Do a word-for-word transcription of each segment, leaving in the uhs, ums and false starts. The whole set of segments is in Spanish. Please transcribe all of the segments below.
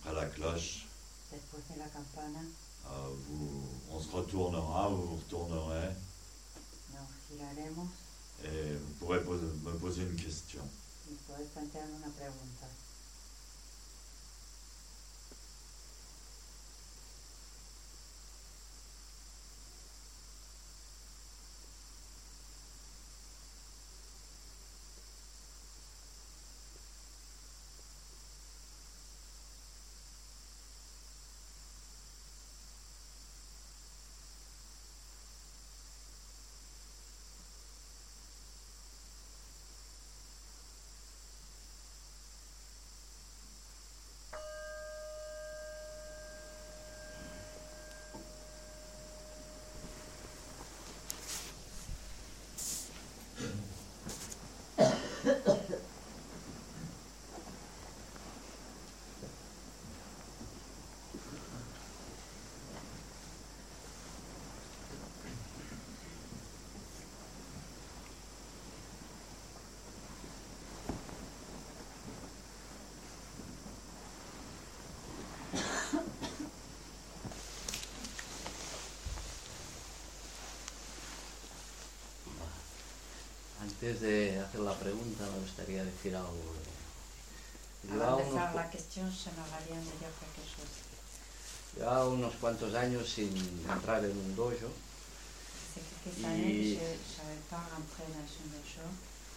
après la cloche, después de la campana, euh, vous, on se retournera, vous vous retournerez nos giraremos et vous pourrez poser, me poser une question. y podés plantearme una pregunta. Antes de hacer la pregunta, me gustaría decir algo. Avant de faire la question, j'aimerais bien de dire quelque chose. Llevaba unos cuantos años sin entrar en un dojo. C'est quelques années que je n'avais pas rentré dans un dojo.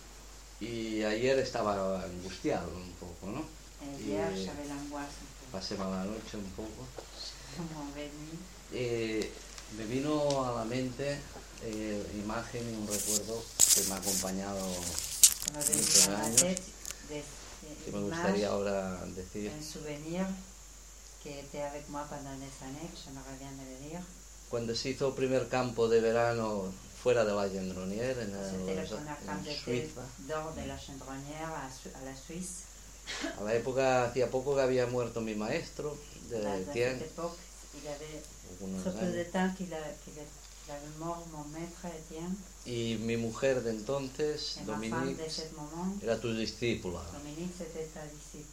Y ayer estaba angustiado un poco, ¿no? Et hier, j'avais l'angoisse un peu. Pasé mala noche un poco. Mauvaise nuit. Eh, me vino a la mente eh, imagen y un recuerdo que me ha acompañado muchos años, que me gustaría ahora decir. Un souvenir que était avec moi pendant des années, que j'aimerais bien de le dire. Cuando se hizo el primer campo de verano fuera de la Gendronière, en, C'était le en, premier camp en d'été Suiza, dehors de la Gendronière à, à la Suisse. a la época, hacía poco que había muerto mi maestro de Dans cette Etienne, époque, il y avait algunos très peu de años, temps qu'il a- qu'il a- qu'il avait mort, mon maître Etienne. y mi mujer de entonces, Et ma femme de Dominique, ce moment, era tu discípula. Dominique, c'était sa disciple.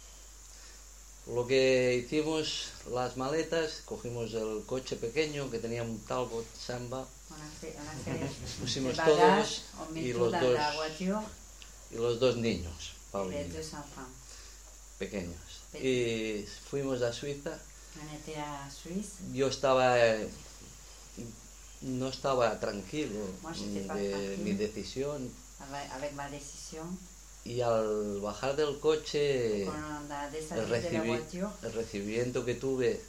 Por lo que hicimos las maletas, cogimos el coche pequeño que tenía un Talbot Samba, On a fait, on a fait pusimos les bagages, todos on met y tout los dans dos, la voiture, y los dos niños, les Paulina, deux enfants. pequeños. Y fuimos a Suiza. On était à Suisse. Yo estaba, eh, no estaba tranquilo Moi, j'étais pas de tranquille. mi decisión, Avec, avec ma décision, y al bajar del coche, quand on a el, descendu de la recibi- voiture, el recibimiento que tuve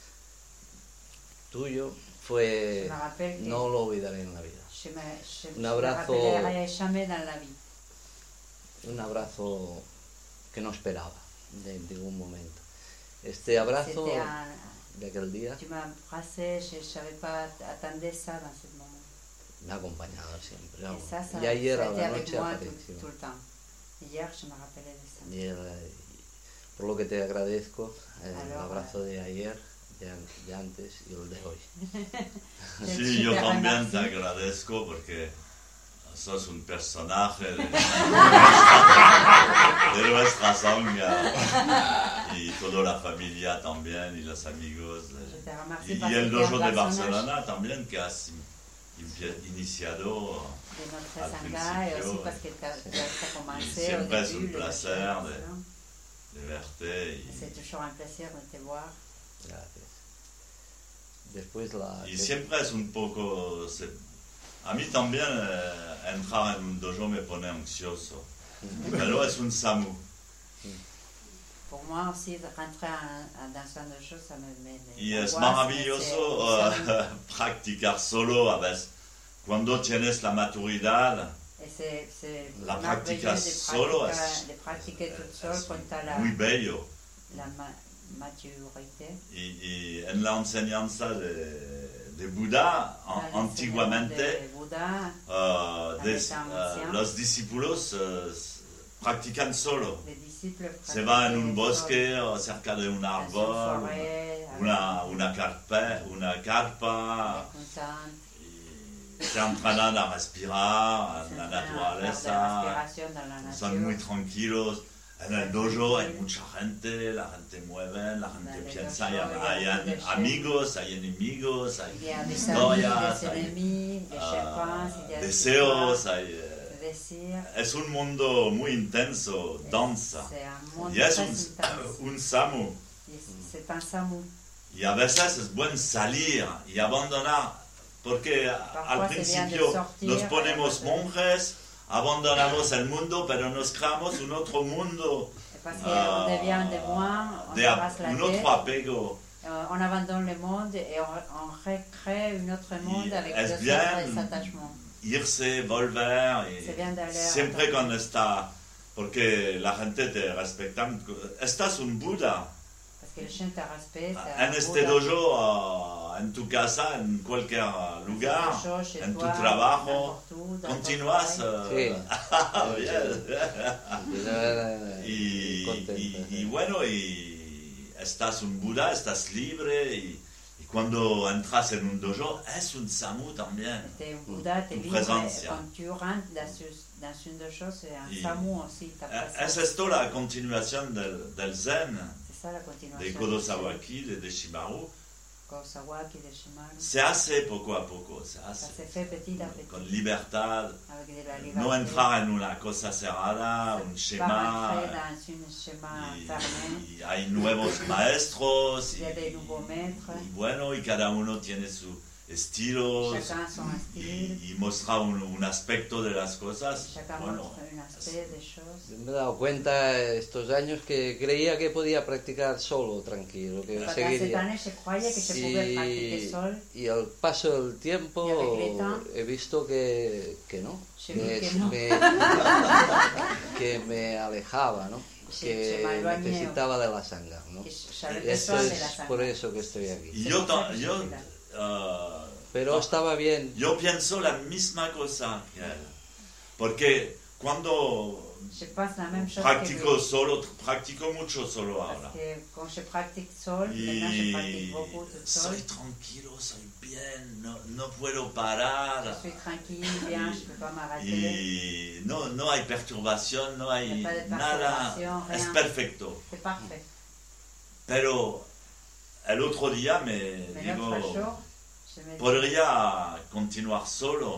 tuyo je fue, me rappelle que no lo olvidaré en la vida. je me, je, Un je me abrazo. rappellerai jamais dans la vie. Un abrazo que no esperaba de ningún momento. Este abrazo C'était un, de aquel día tu m'as embrassé, je ne savais pas attendre ça dans ce moment. me ha acompañado siempre. Et ça, ça, Y ayer ça a a été la avec noche moi apareció. tout, tout le temps. Hier, je me rappelais de ça. Y el- y por lo que te agradezco el Alors, abrazo de ayer, de, an- de antes y el de hoy. Je Sí, yo te también te remercie. agradezco porque sos un personaje de, de nuestra sangha y toda la familia también y los amigos. Je de- te remercie y, parce y el que tu es un dojo de personnage Barcelona también que has in- iniciado. de notre al sangha et aussi principio, parce que tu as, tu as commencé y au siempre es début. un le placer dojo, de- ¿no? de verte y, C'est toujours un plaisir de te voir. Gracias. Después la... y siempre es un poco... se- a mí también eh, entrar en un dojo me pone ansioso, pero es un SAMU. Pour moi aussi, de rentrer en- en- dans un dojo, ça me met des Y es angoisses, maravilloso mais c'est- eh, practicar solo a veces. Cuando tienes la maturidad, Et c'est, c'est La merveilleux practica de solo pratiquer, es- de pratiquer toute seule es quand tu as la, muy bello. la ma- maturité. Y, y en la enseñanza de, de Buda, Dans an- l'enseignement antiguamente, de Bouddha, eh, Avec des- un eh, ancien. los discípulos eh, s- practican solo. les disciples Se va en pratiquaient un seuls bosque o cerca de un dans une árbol, forêt, una, avec una, carpa, una carpa, une tente, y se entrenan a respirar en la s'entraînent à faire de la naturaleza, respiration dans la son muy nature. tranquilos. En el dojo hay mucha gente, la gente mueve, la gente piensa, hay, hay, hay amigos, hay enemigos, hay historias, hay uh, deseos, hay, es un mundo muy intenso, danza, y es un, un samu. Y a veces es bueno salir y abandonar, porque al principio nos ponemos monjes, abandonamos el mundo, pero nos creamos un otro mundo, uh, de un otro apego. On abandonne le monde et on, on recrée un autre monde y avec es d'autres attachements. Irse, volver, y siempre cuando está, porque la gente te respeta, estás un Buda. Que le chien te respecte. En este dojo, uh, en tu casa, en cualquier lugar, en tu trabajo, continúas. Uh, sí. bien. y, y, y bueno, y estás un Buda, estás libre. Y, y cuando entras en un dojo, es un samu también. T'es un Buda, t'es libre. Quand tu rentres dans, dans une dojo, c'est un samu aussi. Es esto la continuación del, del Zen. De Kodosawaki, de, de Shimaru, se hace poco a poco, se hace con libertad, no entrar en una cosa cerrada, un schema, y, y hay nuevos maestros, y, y, y bueno, y cada uno tiene su estilo, y, y mostrar un, un aspecto de las cosas. Bueno, me he dado cuenta estos años que creía que podía practicar solo, tranquilo, que seguiría. Y, y al paso del tiempo he visto que, que no, que, me, que me alejaba, ¿no? Que necesitaba de la sangha, ¿no? Esto es por eso que estoy aquí. Y yo, yo uh, pero estaba bien. Yo pienso la misma cosa que él, porque cuando practico solo, practico mucho solo ahora. Y soy tranquilo, soy bien, no, no puedo parar. Y, y no, no hay perturbación, no hay nada, es perfecto. Pero el otro día me digo, podría continuar solo.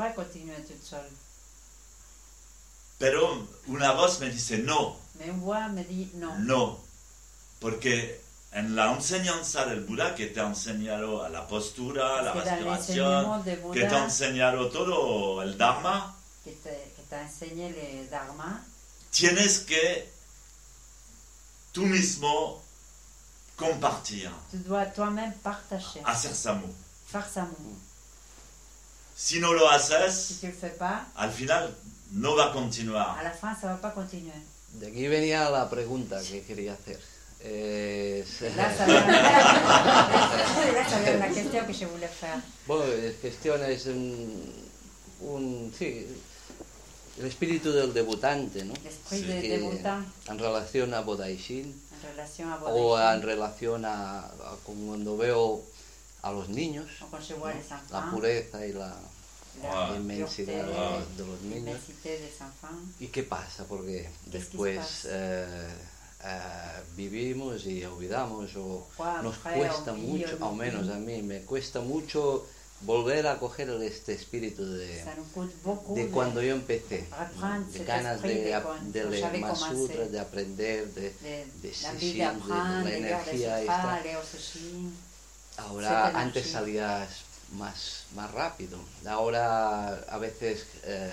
Pero una voz me dice no. No. Porque en la enseñanza del Buda, que te ha enseñado a la postura, la respiración, que te ha enseñado todo el Dharma, que te, que te enseñe el Dharma, tienes que tú mismo compartir. Tu dois toi-même partager. Hacer samu. Faire samu. Si no lo haces, si tu le fais pas, al final no va a continuar. A la fin, ça va pas continuer. De aquí venía la pregunta que quería hacer. Eh, Là, ça vient, là, ça vient la question que je voulais faire. Bueno, la cuestión es un, un sí, el espíritu del debutante, ¿no? L'esprit sí. del debutant. En relación a Bodaishin. En relación a Bodaishin. O en relación a, a cuando veo a los niños, ¿no? La pureza y la, la wow. inmensidad wow. de, de los niños. De ¿Y qué pasa? Porque después eh, eh, vivimos y olvidamos, o wow, nos cuesta mucho, al menos a mí me cuesta mucho volver a coger este espíritu de, de cuando yo empecé, ¿no? De ganas de, de, de leer más sutras, de aprender, de, de, de, seshin, de, de la energía esta. Ahora, antes salías más, más rápido. Ahora, a veces, eh,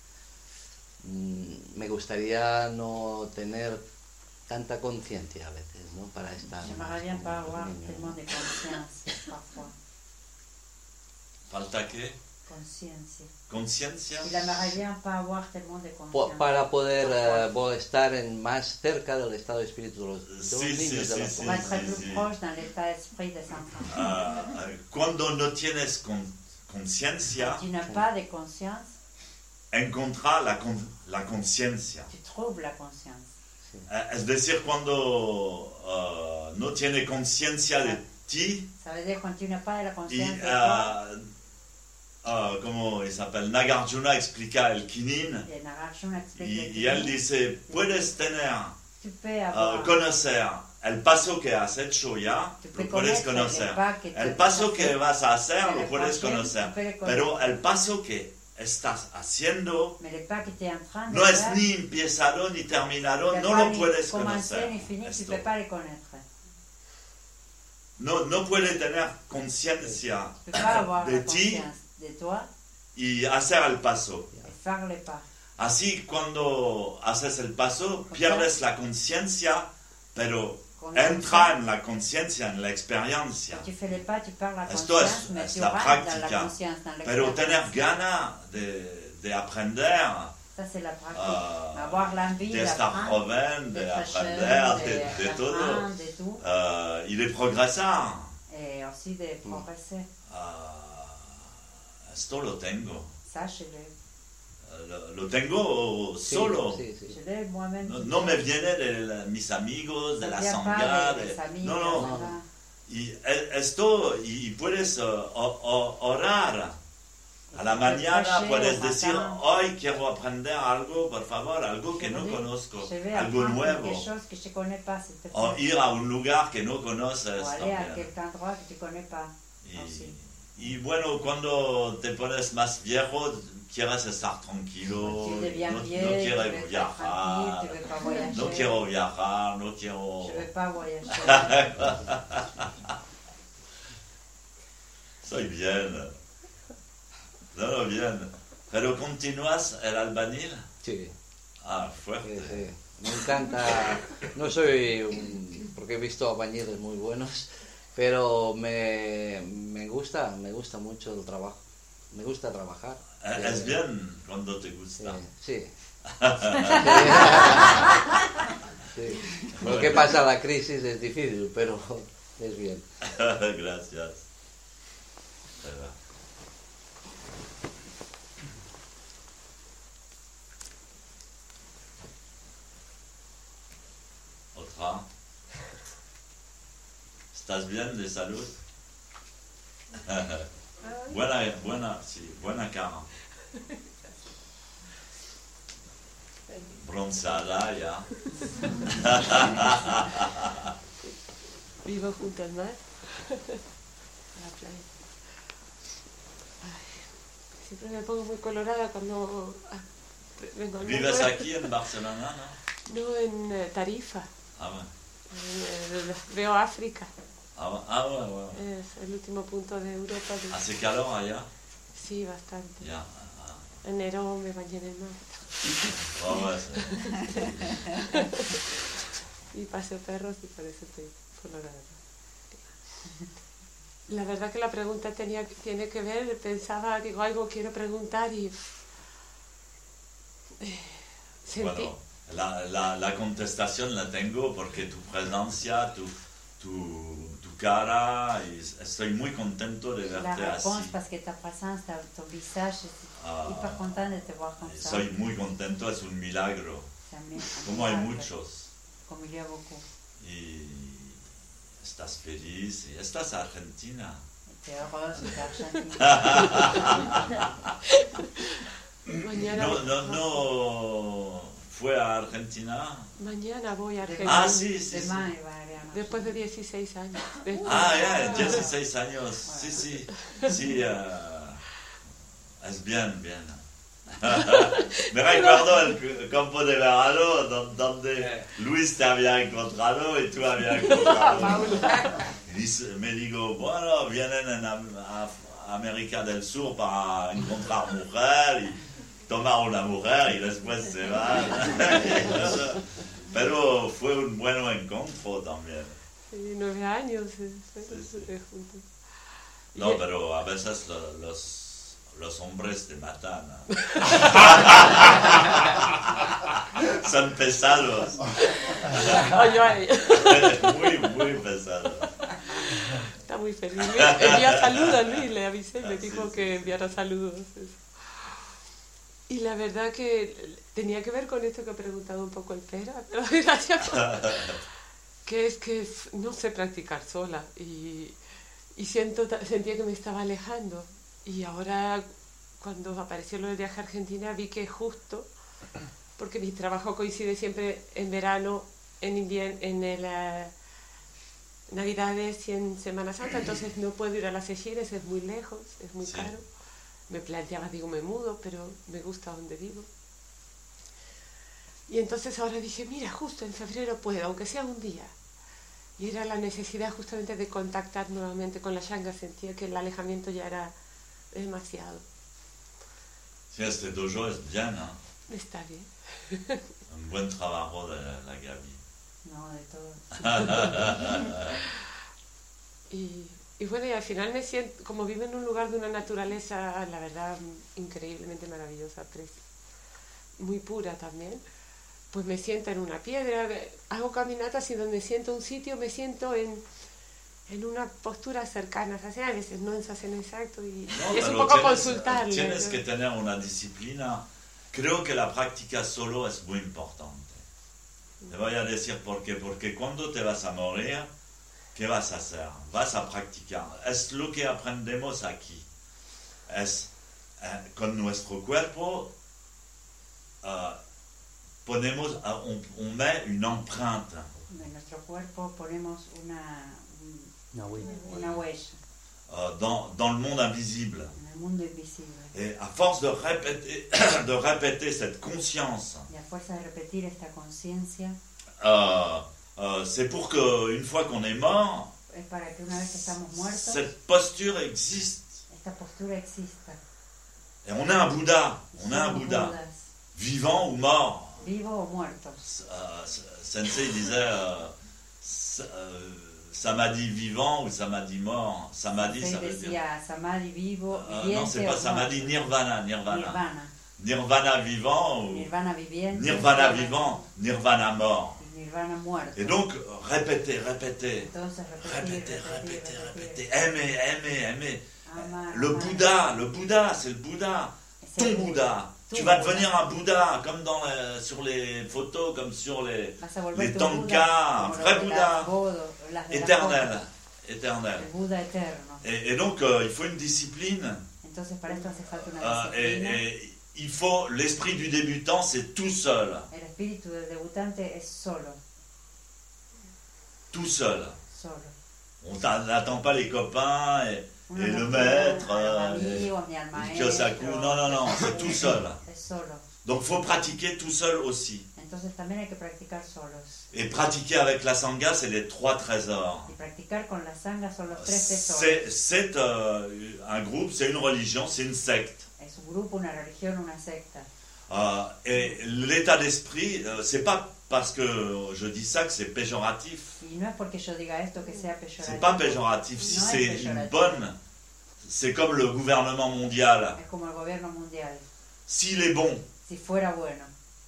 me gustaría no tener tanta conciencia a veces, ¿no? Para estar más con los niños. ¿Falta qué? Conciencia. ¿Conciencia? Para poder uh, estar en más cerca del estado de espíritu de los, de los sí, niños. Sí, de sí, la sí, sí, sí. Uh, cuando no tienes con, conciencia, encontrar la, con, la conciencia. Sí. Uh, es decir, cuando uh, no tienes conciencia de ti, y, uh, Uh, como s'appelle Nagarjuna explica el Kinin y, y él dice puedes tener uh, conocer el paso que has hecho ya, lo puedes conocer. El paso que vas a hacer, lo puedes conocer. Pero el paso que estás haciendo no es ni empezado ni terminado, no lo puedes conocer. No, no puedes tener conciencia de ti y hacer el paso. Así, cuando haces el paso, pierdes la conciencia, pero entra en la conciencia, en la experiencia. Esto es, es la práctica. Pero tener ganas de, de aprender, uh, de estar joven, de aprender, de, de todo, uh, y de progresar. Uh, esto lo tengo. Lo, lo tengo solo. Sí, sí, sí. No, no me viene de la, mis amigos, de la sangha. De, no, no. no. Y esto, y puedes uh, o, orar. A la mañana puedes decir, hoy quiero aprender algo, por favor, algo que no conozco, algo nuevo. O ir a un lugar que no conoces. Y, y bueno, cuando te pones más viejo, quieres estar tranquilo, no, no quieres viajar, no quiero viajar, no quiero... Soy bien, no, no, bien. ¿Pero continúas el albañil? Sí. Ah, fuerte. Sí, sí. Me encanta, no soy un, porque he visto albañiles muy buenos, pero me, me gusta, me gusta mucho el trabajo, me gusta trabajar. Es eh, bien cuando te gusta. Sí. sí. sí. Lo que pasa, la crisis es difícil, pero es bien. Gracias. Otra. ¿Estás bien de salud? Buena, buena, sí, buena cara. Bronceada ya. Vivo junto al mar, a la playa. Ay, siempre me pongo muy colorada cuando ah, vengo al mar. ¿Vives aquí en Barcelona, no? No, en eh, Tarifa. Ah, bueno. En, eh, veo África. Ah, ah, bueno, bueno. Es el último punto de Europa. De... ¿Hace calor allá? Sí, bastante. Ya. Ah. En enero me bañé en el mar. Oh, pues. Y paseo perros y por eso estoy colorada. La verdad que la pregunta tenía, tiene que ver, pensaba, digo, algo quiero preguntar y... Eh, sentí... Bueno, la, la, la contestación la tengo porque tu presencia, tu... tu cara, y estoy muy contento de verte la así. Parce que ta présence, ta, ton visage, ah, hyper content de te voir comme ça. Soy muy contento, es un milagro. Como hay muchos. Como il y a beaucoup. Y estás feliz, y estás argentina. T'es heureuse, t'es argentina. Mañana. No, no, no. ¿Fue a Argentina? Mañana voy a Argentina. Ah, sí, sí, sí. Después de dieciséis años. Después. Ah, ya, yeah, dieciséis años. Sí, sí. Sí, uh, es bien, bien. Me recuerdo el campo de verano donde Luis te había encontrado y tú habías encontrado. Y me digo, bueno, vienen en América del Sur para encontrar mujer y tomar una mujer y después se van. Pero fue un buen encuentro también. Sí, nueve años sí, sí. juntos. No, y pero a veces lo, los, los hombres te matan. ¿No? Son pesados. Ay, ay. Muy, muy pesados. Está muy feliz. Envía saludos a Luis, le avisé, le dijo sí, que sí. enviara saludos. Y la verdad que tenía que ver con esto que ha preguntado un poco el Pera, pero gracias por... que es que no sé practicar sola y, y siento, sentía que me estaba alejando y ahora cuando apareció lo del viaje a Argentina vi que justo, porque mi trabajo coincide siempre en verano en invierno, en el, uh, Navidades y en Semana Santa, entonces no puedo ir a las Seychelles, es muy lejos, es muy sí. caro. Me planteaba, digo, me mudo, pero me gusta donde vivo. Y entonces ahora dije, mira, justo en febrero puedo, aunque sea un día. Y era la necesidad justamente de contactar nuevamente con la Sangha, sentía que el alejamiento ya era demasiado. Sí, este dojo es bien, ¿no? Está bien. Un buen trabajo de la Gaby. No, de todo. y, y bueno, y al final me siento, como vivo en un lugar de una naturaleza, la verdad, increíblemente maravillosa, muy pura también, pues me siento en una piedra, hago caminatas y donde siento un sitio me siento en, en una postura cercana, o sea, a veces no se hacen exacto y, no, y es un poco tienes, consultarle. Tienes ¿no? que tener una disciplina. Creo que la práctica solo es muy importante. Te voy a decir por qué. Porque cuando te vas a morir, ¿qué vas a hacer? Vas a practicar. Es lo que aprendemos aquí. Es eh, con nuestro cuerpo, uh, ponemos, uh, on, on met une empreinte. En nuestro cuerpo ponemos una, una huella. Una huella. Uh, dans, dans le monde invisible. En el mundo invisible. Et à force de répéter, de répéter cette conscience, y a fuerza de repetir esta conciencia, euh, euh, c'est pour qu'une fois qu'on est mort, es para que una vez que estamos muertos, cette posture existe. Esta postura exista. Et on a un Bouddha, on a un Bouddha, Budas, vivant ou mort. Vivo o muertos. Euh, Sensei disait euh, euh, Samadhi vivant ou Samadhi mort. Samadhi, ça veut dire. Samadhi vivo, Euh, non, c'est pas Samadhi, Nirvana, Nirvana. Nirvana. Nirvana vivant ou Nirvana viviente. Nirvana vivant, Nirvana mort. Nirvana muerto. Et donc, répétez, répétez. Entonces, Répétez, repetir, répétez, repetir, répétez. Aimer, aimer, aimer. Amar, Le amar. Bouddha, le Bouddha, c'est le Bouddha. C'est Ton le Bouddha. Ton Tu vas Bouddha. devenir un Bouddha, comme dans les- sur les photos, comme sur les, Vas a volver les tu tankas, Buda, un como vrai lo de Bouddha, las bodas, las de las éternel. bodas, Éternel. el Buda eterno. Et, et donc, euh, il faut une discipline. Entonces, para esto hace falta una Euh, et, disciplina. et il faut, l'esprit du débutant, c'est tout seul. El espíritu del debutante es solo, Tout seul. solo. On t'a- n'attend pas les copains et, Uno et no le tiene maître, a los euh, amigos, ni al et maestro. Kyosaku. Non, non, non, c'est tout seul. Es solo. Donc, il faut pratiquer tout seul aussi. Entonces también hay que practicar solos. Et pratiquer avec la Sangha, c'est les trois trésors. Y practicar con la sangha son los tres tesoros. C'est c'est, euh, un groupe, c'est une religion, c'est une secte. Es un grupo, una religión, una secta. Euh, et l'état d'esprit, euh, c'est pas parce que je dis ça que c'est péjoratif. Y no es porque yo diga esto que sea peyorativo. C'est pas péjoratif. Si No es c'est une peyorativo. bonne, c'est comme le gouvernement mondial. Es como el gobierno mundial. S'il est bon, Si fuera bueno,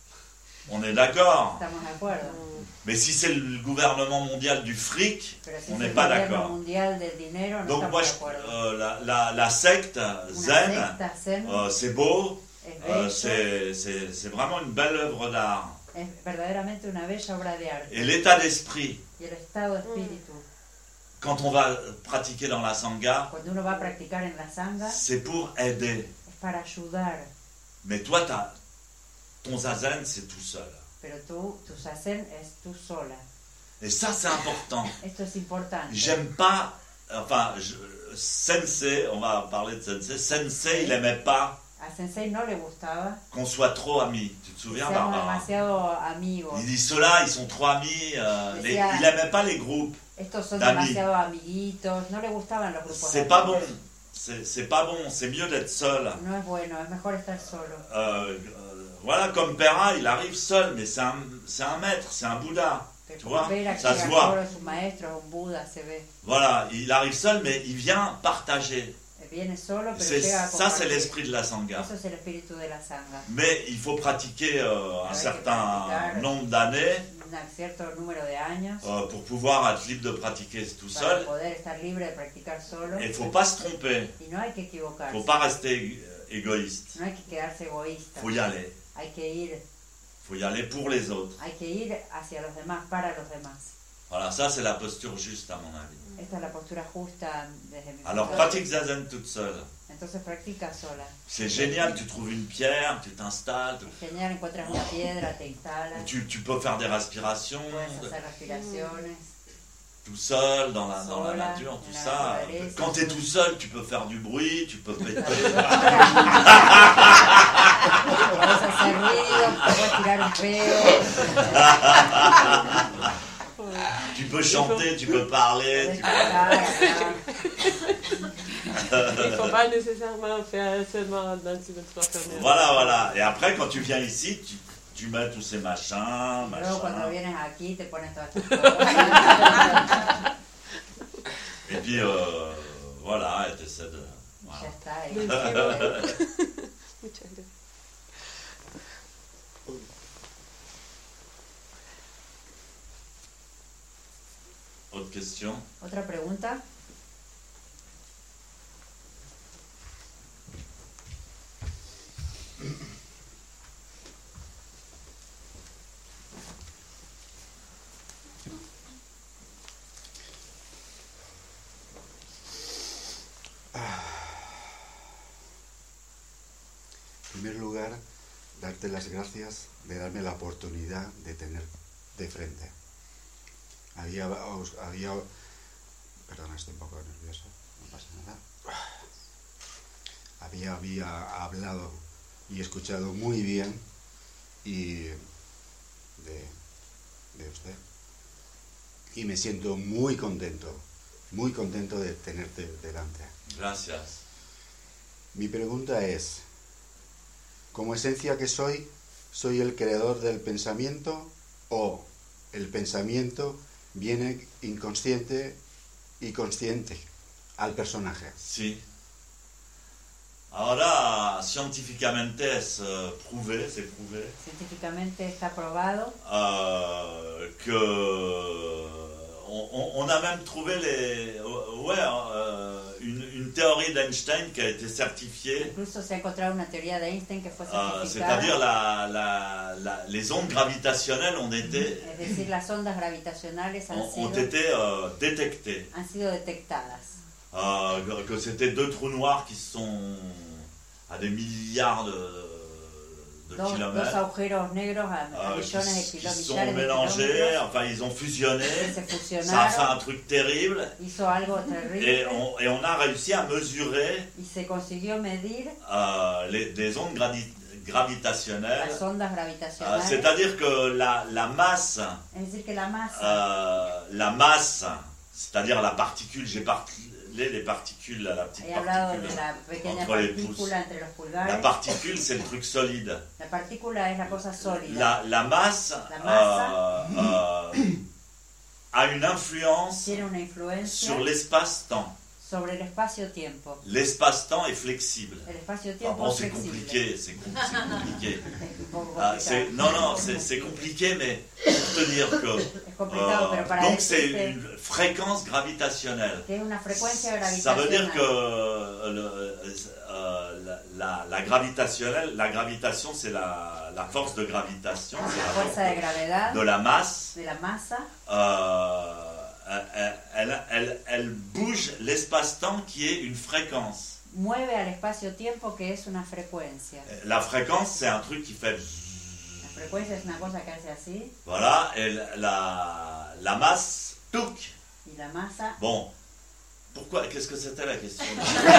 on est d'accord. estamos de acuerdo. Mais si c'est le gouvernement mondial du fric, Pero si on es n'est el pas gobierno d'accord. mundial del dinero, no Donc moi, estamos je- de acuerdo. euh, la, la, la secte Una zen, secta zen euh, c'est beau, es euh, bello, c'est c'est- c'est vraiment une belle œuvre d'art. es verdaderamente una bella obra de arte. Et l'état d'esprit, Y el estado de espíritu, quand on va pratiquer dans la Sangha, cuando uno va a practicar en la sangha, c'est pour aider. es para ayudar. Mais toi, t'as- ton zazen, c'est tout seul. Pero tú, tu sazen es tú sola. Et ça, c'est important. Esto es importante. J'aime pas, enfin, je, Sensei, on va parler de Sensei, Sensei, il aimait pas A Sensei no le gustaba qu'on soit trop amis. Tu te que souviens, seamos Barbara? demasiado amigos. Il dit, ceux-là, ils sont trop amis. euh, les- Decía- il aimait pas les groupes. Estos son D'amis. demasiado amiguitos. No le gustaban los grupos de C'est pas bon. amigos. C'est c'est pas bon. C'est mieux d'être seul. No es bueno, es mejor estar solo. Euh, euh, voilà, comme Pera, il arrive seul, mais c'est un, c'est un maître, c'est un Bouddha. Que Tu vois, como Vera que ça se llega voit. solo, es un maestro, es un Buda, se ve. Voilà, il arrive seul, mais il vient partager. Viene solo, pero C'est- llega a ça, c'est compartir. l'esprit de la Sangha. Eso es el espíritu de la sangha. Mais il faut pratiquer euh, un Avec certain pratiquer. nombre d'années Un cierto número de años euh, pour pouvoir être libre de pratiquer tout para seul. poder estar libre de practicar solo. Et il ne faut pas se tromper. Y no hay que Il ne equivocarse. faut pas rester euh, égoïste. No hay que quedarse egoísta. Il faut y aller. Hay que ir, Il faut y aller pour les autres. hay que ir hacia los demás, para los demás. Voilà, ça c'est la posture juste à mon avis. Esta es la postura justa desde mi Alors punto de pratique vista. zazen toute seule. Entonces practica sola. C'est génial, tu trouves une pierre, tu t'installes, tu, Genial, encuentras una piedra, te instalas, tu, tu peux faire des respirations puedes hacer respiraciones. tout seul dans la, dans la Sola, nature, tout en la ça. naturaleza. Quand tu es tout seul, tu peux faire du bruit, tu peux péter. Puedes hacer ruido, puedes tirar un peo. Tu peux chanter, tu peux parler. Puedes Tu cantar, hablar. Il ne faut pas nécessairement faire seulement dans une transformation. Voilà, voilà. Et après, quand tu viens ici, tu, tu mets tous ces machins, Luego cuando machins. vienes aquí te pones todas tus cosas. Et puis, euh, voilà, et t'essaies de... Ya Voilà. está. Lo Y hicimos. Muchas gracias. Autre question? Otra pregunta. En primer lugar, darte las gracias de darme la oportunidad de tener de frente. Había, os- había, perdón, estoy un poco nervioso, no pasa nada. Había, había hablado y escuchado muy bien y de, de usted. Y me siento muy contento, muy contento de tenerte delante. Gracias. Mi pregunta es, como esencia que soy, ¿soy el creador del pensamiento o el pensamiento viene inconsciente y consciente al personaje? Si. Ahora, científicamente es euh, prouvé, c'est prouvé, Científicamente está probado. euh, que on, on- on a même trouvé les, ouais, euh, une, une théorie d'Einstein qui a été certifiée, Incluso se ha encontrado una teoría de Einstein que fue euh, certificada. c'est-à-dire la, la, la- les ondes gravitationnelles ont été, Es decir, las ondas gravitacionales han ont, ont sido, été euh, détectées. han sido detectadas. Euh, que- que c'était deux trous noirs qui sont à des milliards de, de Dos, dos kilomètres, agujeros negros a, a euh, millones de qui, qui kilómetros, sont millares de mélangés, kilómetros, enfin ils ont fusionné, que se ça a fait fusionaron, un truc terrible, hizo algo terrible et on, et on a réussi à mesurer y se consiguió medir euh, les, des ondes gravi- gravitationnelles, las ondas Euh, gravitacionales. c'est-à-dire que la, la masse, Es decir, que la masa, euh, la masse, c'est-à-dire la particule, j'ai parlé les particules, la petite he hablado de particule. la pequeña entre les pouces. partícula entre los pulgares. La particule, c'est le truc solide. La partícula es la cosa sólida. La, la masse, La masa. euh, euh, a une influence Tiene una influencia sur l'espace-temps. sobre el espacio-tiempo. L'espace-temps est flexible. El Ah espacio-tiempo bon, es c'est flexible. compliqué, c'est com- c'est compliqué. Es un poco Ah, complicado. c'est- non, non, c'est c'est compliqué, mais pour te dire que... Es complicado, euh, pero para donc c'est decirte une fréquence gravitationnelle. que es una frecuencia Ça gravitacional. veut dire que euh, le- euh, la, la- la gravitationnelle, la gravitation, c'est la, la force de gravitation, La c'est la fuerza de force gravedad de la masse. de la masa Euh, elle, elle, elle, elle bouge l'espace-temps qui est une fréquence. mueve al espacio-tiempo, que es una frecuencia. La fréquence, c'est un truc qui fait... La frecuencia es una cosa que hace así Voilà, et la, la masse, touc. y la masa. Bon, pourquoi, qu'est-ce que c'était la question?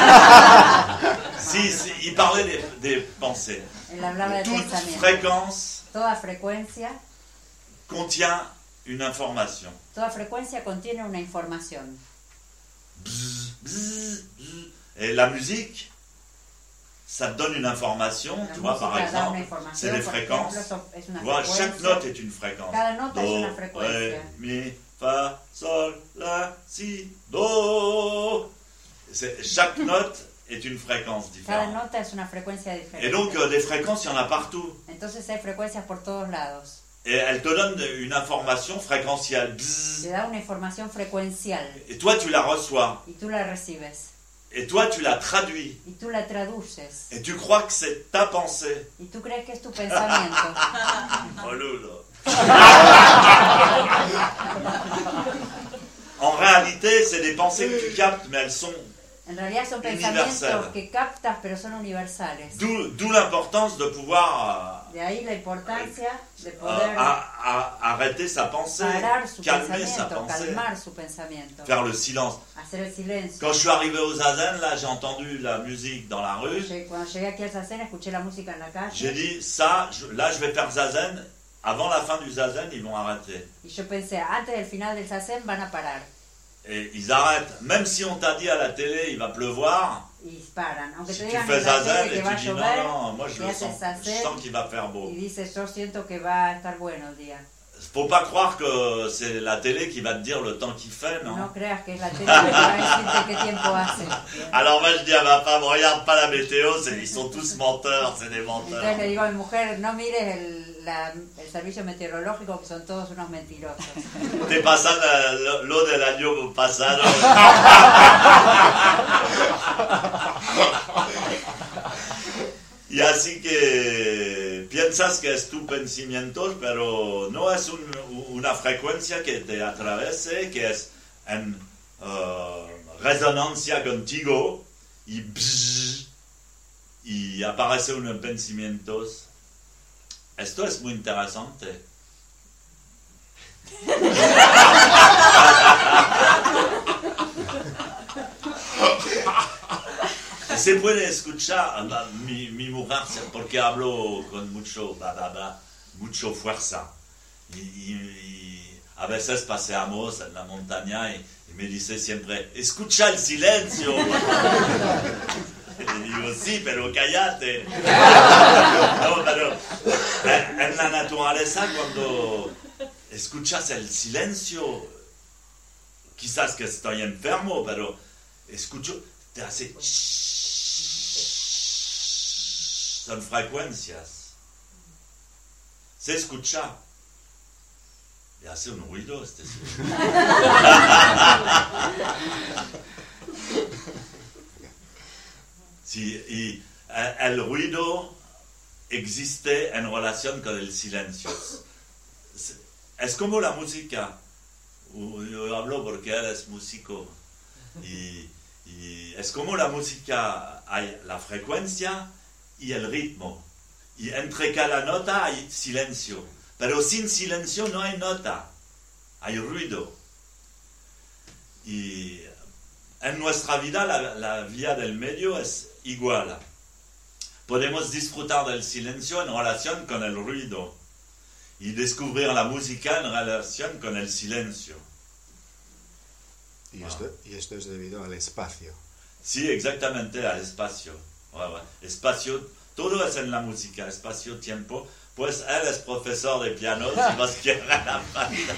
si, si, il parlait des, des pensées. Él hablaba de Toute pensamiento. fréquence Toda frecuencia, contient une information. toda frecuencia contiene una información. Bzz, bzz, bzz. Et la musique, ça te donne une information, La tu vois, par música da una exemple, información, c'est des por fréquences. ejemplo, son- es una Tu vois, chaque frecuencia. note est une fréquence. Cada nota es Do, una frecuencia. ré, mi, fa, sol, la, si, do. C'est- Chaque note est une fréquence Cada différente. nota es una frecuencia diferente. Et donc, euh, des fréquences, il y en a partout. Entonces hay frecuencias por todos lados. Et elle te donne une information fréquentielle. Bzz. Te da una información frecuencial Et toi, tu la reçois. y tú la recibes. Et toi, tu la traduis. Y tú la traduces. Et tu crois que c'est ta pensée. Y tú crees que es tu pensamiento. Oh là là. En réalité, c'est des pensées que tu captes, mais elles sont en realidad son pensamientos que captas, pero son universales. D'où, d'où l'importance de pouvoir de ahí la importancia de poder euh, a, a, arrêter sa pensée, calmer sa pensée, calmar su pensamiento, faire le silence. Hacer el silencio. Quand je suis arrivé au Zazen, là, j'ai entendu la musique dans la rue. Cuando llegué aquí al Zazen, escuché la música en la calle. J'ai dit, ça, je, là, je vais faire Zazen. Avant la fin du Zazen, ils vont arrêter. Y yo pensé, antes del final del Zazen van a parar. Et ils arrêtent. Même si on t'a dit à la télé, il va pleuvoir. Ils paran. Aunque si te tu digan fais en la Zazen tele que va a et tu dis llover, non, non, moi je le sens, je sens qu'il va faire beau. Y dices, yo siento que va a estar bueno el día. Faut pas croire que c'est la télé qui va te dire le temps qu'il fait, non? No creas que es la tele que va a decirte qué tiempo hace. Alors moi je dis à ma femme, regarde pas la météo, c'est, ils sont tous menteurs, c'est des menteurs. Entonces le digo a mi mujer, no mires el, la, el servicio meteorológico, que son todos unos mentirosos. Te pasan uh, lo del año pasado. Y así que piensas que es tu pensamiento, pero no es un, una frecuencia que te atravese, que es en uh, resonancia contigo y, bzz, y aparece unos pensamientos. Esto es muy interesante. Se puede escuchar, mi, mi mujer, porque hablo con mucho, bla, bla, bla, mucho fuerza. Y, y, y a veces paseamos en la montaña y, y me dice siempre, escucha el silencio. Y digo, sí, pero cállate. No, pero en, en la naturaleza, cuando escuchas el silencio, quizás que estoy enfermo, pero escucho, te hace... Son frecuencias. Se escucha. Y hace un ruido este silencio. Sí, y eh, el ruido existe en relación con el silencio. Es, es como la música. Yo hablo porque él es músico. Y, y es como la música, hay la frecuencia y el ritmo. Y entre cada nota hay silencio. Pero sin silencio no hay nota. Hay ruido. Y en nuestra vida la, la vía del medio es igual. Podemos disfrutar del silencio en relación con el ruido. Y descubrir la música en relación con el silencio. Y esto, y esto es debido al espacio. Sí, exactamente, al espacio. Espacio, todo es en la música, espacio, tiempo. Pues él es profesor de piano, si vas a querer la falta.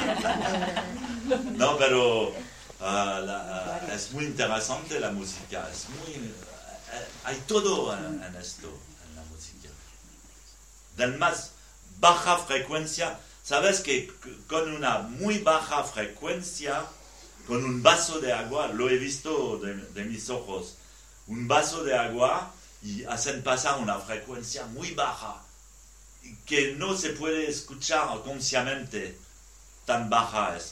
No, pero uh, la, uh, es muy interesante la música. Es muy, uh, hay todo en, en esto, en la música. Del más baja frecuencia, sabes que con una muy baja frecuencia, con un vaso de agua, lo he visto de, de mis ojos, un vaso de agua y hacen pasar una frecuencia muy baja que no se puede escuchar conscientemente, tan baja es.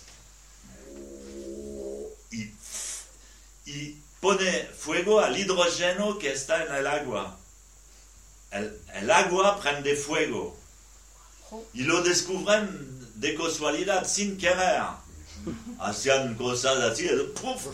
Y, y pone fuego al hidrógeno que está en el agua. El, el agua prende fuego. Y lo descubren de casualidad, sin querer. Hacían cosas así, ¡puf!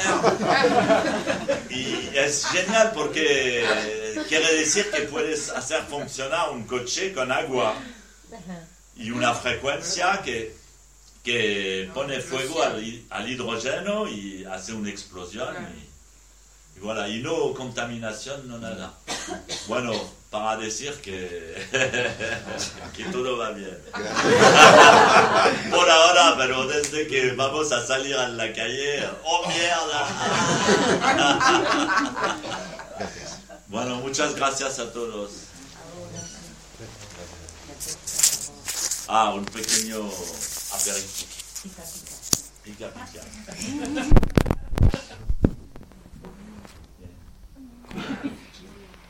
Y es genial porque quiere decir que puedes hacer funcionar un coche con agua y una frecuencia que, que pone fuego al, al hidrógeno y hace una explosión y, y voilà, y no contaminación, no nada. Bueno, para decir que, que todo va bien. Por ahora, pero desde que vamos a salir a la calle, ¡oh mierda! Bueno, muchas gracias a todos. Ah, un pequeño aperitivo. Pica, pica. Pica, pica.